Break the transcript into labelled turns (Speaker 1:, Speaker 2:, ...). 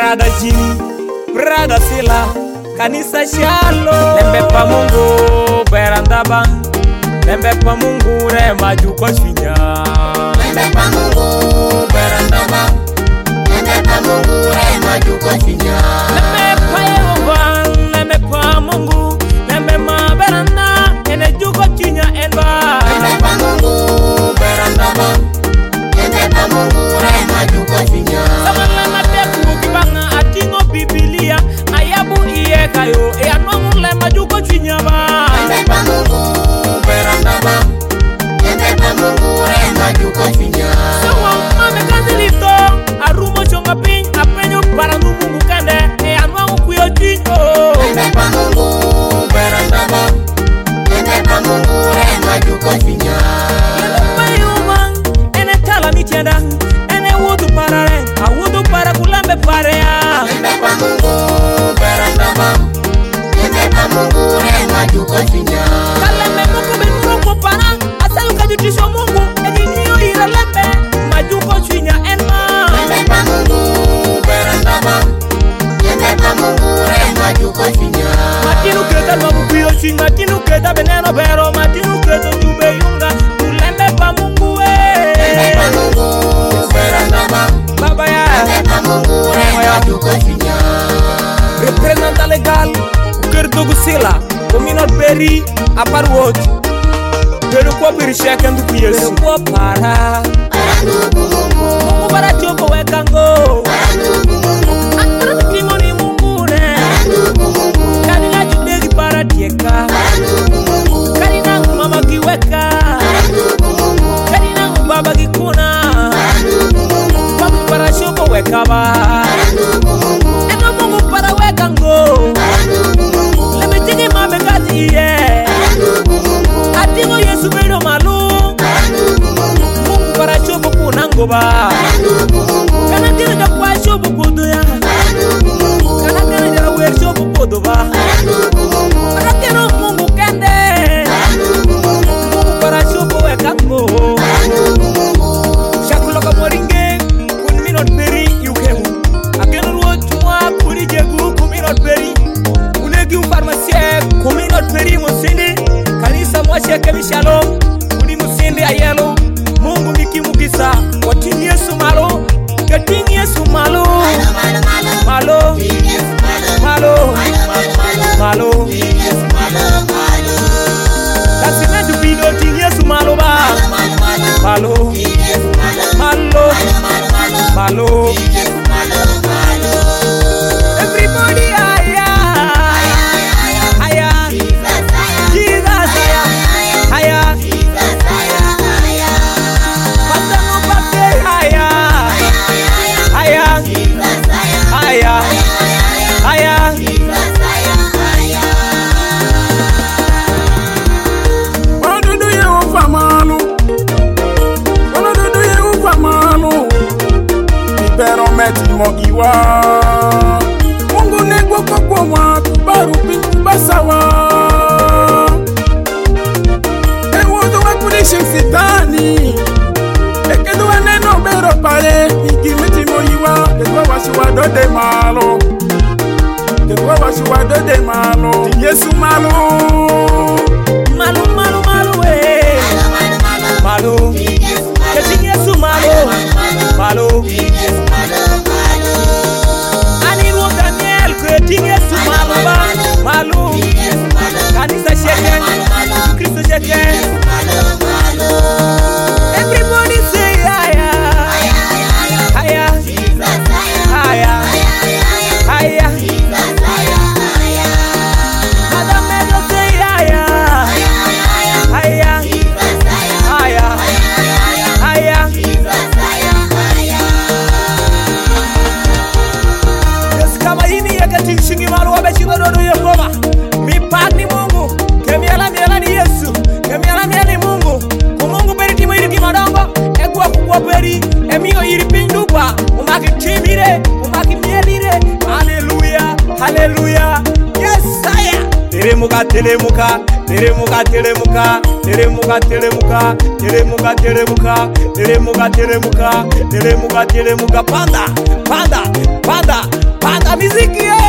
Speaker 1: brother Jimmy, brother Sila, kanisa Shalom. Lembe pa Mungu beranda bang, lembe pa Mungu rema juko chinya.
Speaker 2: Lembe pa Mungu beranda bang, lembe pa Mungu rema juko chinya.
Speaker 1: Lembe pa Yehova, lembe pa Mungu, lembe ma beranda ene juko chinya enba.
Speaker 2: Lembe pa Mungu beranda bang, lembe pa Mungu rema juko chinya.
Speaker 1: Samala na teku kibanga atingo Biblia ayabu iye kayo e anwangu lemba juko chinya ba.
Speaker 2: Lembe pa Mungu beranda bang, lembe pa Mungu rema juko chinya.
Speaker 1: Sawa mame kazi lifto arumo chonga pin apenyo para Mungu kande e anwangu kuyo chinyo.
Speaker 2: Lembe pa Mungu beranda bang, lembe pa Mungu rema juko chinya.
Speaker 1: Lembe yumang ene tala mitienda ene wudu para ren a wudu para kulambe pare ya.
Speaker 2: Lembe pa Mungu beranda bang, lembe pa Mungu rema juko chinya.
Speaker 1: Kalembe Mungu benuro para asalu kajutisho Mungu eni niyo ira lembe majuko chinya enma.
Speaker 2: Lembe pa Mungu beranda bang, lembe pa Mungu rema juko chinya.
Speaker 1: Matinu keta lwabu kuyo ching, matinu keta beneno bero, matinu keta jube yunga, ulembe pa Mungu we.
Speaker 2: Lembe pa Mungu beranda bang,
Speaker 1: Baba ya,
Speaker 2: lembe pa Mungu rema juko chinya.
Speaker 1: representa legal, ukertogu Sila, Communal Berry, Aparwood. Pero kwa birishaka nduku Yesu. Pero kwa para,
Speaker 2: Ndugu Mungu,
Speaker 1: Mungu bara choko wekango.
Speaker 2: ndugu Mungu,
Speaker 1: Akara timoni Mungu ne.
Speaker 2: ndugu Mungu,
Speaker 1: Kani la judegi para tieka.
Speaker 2: ndugu Mungu,
Speaker 1: Kani nangu mama kiweka.
Speaker 2: ndugu Mungu,
Speaker 1: Kani nangu baba kikuna.
Speaker 2: ndugu Mungu,
Speaker 1: Papi para shoko wekaba.
Speaker 2: ndugu Mungu,
Speaker 1: Eno Mungu para wekango.
Speaker 2: ndugu Mungu,
Speaker 1: Lebe tini mame kazi iye.
Speaker 2: ndugu Mungu,
Speaker 1: Atingo Yesu beno malu.
Speaker 2: ndugu Mungu,
Speaker 1: Mungu para shoko kunango ba.
Speaker 2: ndugu Mungu,
Speaker 1: Kana tini da kwa shoko kudu ya.
Speaker 2: ndugu Mungu,
Speaker 1: Kana tini da wer shoko kudu ba.
Speaker 2: ndugu Mungu,
Speaker 1: Kana tini Mungu kende.
Speaker 2: ndugu Mungu,
Speaker 1: Mungu para shoko wekango.
Speaker 2: ndugu Mungu,
Speaker 1: Shakuloka moringe kun minot beri yukemu. Ageno ruotwa kuri jegu kun minot beri. Unegi ufarmasie kun minot beri musindi. Kanisa mwashe kemi Shalom. Kuni musindi ayelo. Mungu mikimukisa. Watini Yesu malo. Gatini Yesu malo.
Speaker 2: malo, malo,
Speaker 1: Malo.
Speaker 2: Yesu malo,
Speaker 1: Malo.
Speaker 2: malo,
Speaker 1: Malo.
Speaker 2: Yesu malo, malo,
Speaker 1: Kasina dubino tini Yesu malo ba.
Speaker 2: malo, malo,
Speaker 1: Malo.
Speaker 2: Yesu malo,
Speaker 1: Malo.
Speaker 2: malo, malo,
Speaker 1: Malo.
Speaker 2: Yesu malo, malo.
Speaker 1: Everybody aya. Aya.
Speaker 2: Jesus,
Speaker 1: Jesus aya. Aya.
Speaker 2: Jesus,
Speaker 1: Pasano pape aya. Aya.
Speaker 2: Jesus,
Speaker 1: Aya. Aya.
Speaker 3: Odudu ye ufa malu, odudu ye ufa malu. Ibero meti mo iwa. Mungu negwo kwa watu baru pingu basawa. Ewodo wakulishi sitani. Ekedu waneno bero pale. Iki meti mo iwa. Kedwa wasiwa dode malo. Kedwa wasiwa dode malo. Yesu malo.
Speaker 1: Malu malu malu we. Malu. Keti Yesu malu. Malu. Ani ro Daniel keti Yesu malu ba. Malu. Kanisa sheken. Kristo sheken. Everybody say aya. Aya. Aya. Aya. Madam Melo say aya. Aya. Aya. Aya. Kama hini ya kati shingi malu wabe chino dodo Yehova. Mipani Mungu. Kemiala ni Yesu. Kemiala ni Mungu. Kumungu beri timo iriki madongo. Egwa kukwa beri. Emiyo iripindupa. Umaki timire. Umaki mielire. Hallelujah. Hallelujah. Yes, aya. Teremuka, teremuka. Teremuka, teremuka. Teremuka, teremuka. Teremuka, teremuka. Teremuka, teremuka. Teremuka, teremuka. Panda. Panda. Panda. miziki